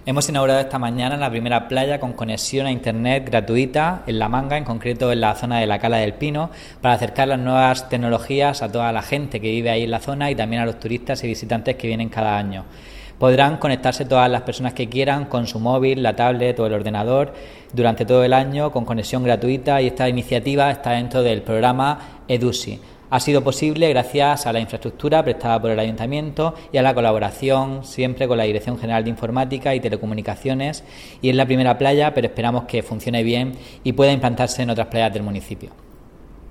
Hemos inaugurado esta mañana la primera playa con conexión a internet gratuita en La Manga, en concreto en la zona de la Cala del Pino, para acercar las nuevas tecnologías a toda la gente que vive ahí en la zona y también a los turistas y visitantes que vienen cada año. Podrán conectarse todas las personas que quieran con su móvil, la tablet o el ordenador durante todo el año con conexión gratuita, y esta iniciativa está dentro del programa EDUSI. Ha sido posible gracias a la infraestructura prestada por el Ayuntamiento y a la colaboración siempre con la Dirección General de Informática y Telecomunicaciones, y es la primera playa, pero esperamos que funcione bien y pueda implantarse en otras playas del municipio.